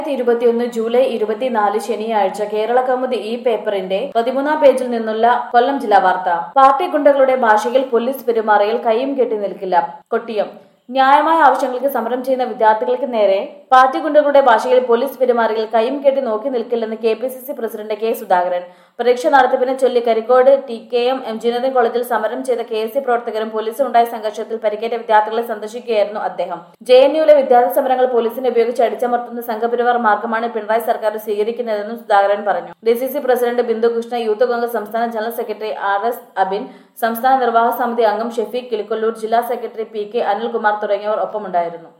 2021 July 24 ശനിയാഴ്ച കേരള കൗമുദി ഈ പേപ്പറിന്റെ 13-ാം പേജിൽ നിന്നുള്ള കൊല്ലം ജില്ലാ വാർത്ത. പാർട്ടി ഗുണ്ടകളുടെ ഭാഷയിൽ പോലീസ് പെരുമാറിയാൽ കൈയും കെട്ടി നിൽക്കില്ല. കൊട്ടിയം. ന്യായമായ ആവശ്യങ്ങൾക്ക് സമരം ചെയ്യുന്ന വിദ്യാർത്ഥികൾക്ക് നേരെ പാർട്ടി ഗുണ്ടകളുടെ ഭാഷയിൽ പോലീസ് പെരുമാറിയാൽ കൈയും കെട്ടി നോക്കി നിൽക്കില്ലെന്ന് KPCC പ്രസിഡന്റ് കെ സുധാകരൻ. പരീക്ഷ നടത്തിപ്പിനെ ചൊല്ലി കരിക്കോട് TKM എഞ്ചിനീയറിംഗ് കോളേജിൽ സമരം ചെയ്ത KSC പ്രവർത്തകരും പോലീസും ഉണ്ടായ സംഘർഷത്തിൽ പരിക്കേറ്റ വിദ്യാർത്ഥികളെ സന്ദർശിക്കുകയായിരുന്നു അദ്ദേഹം. JNUവിലെ വിദ്യാർത്ഥി സമരങ്ങൾ പോലീസിനെ ഉപയോഗിച്ച് അടിച്ചമർത്തുന്ന സംഘപരിവാർ മാർഗമാണ് പിണറായി സർക്കാർ സ്വീകരിക്കുന്നതെന്നും സുധാകരൻ പറഞ്ഞു. DCC president Bindu Krishna, Youth Congress സംസ്ഥാന ജനറൽ സെക്രട്ടറി RS അബിൻ, സംസ്ഥാന നിർവാഹക സമിതി അംഗം ഷെഫീഖ് കിളിക്കൊല്ലൂർ, ജില്ലാ സെക്രട്ടറി PK അനിൽകുമാർ തുടങ്ങിയവർ ഒപ്പമുണ്ടായിരുന്നു.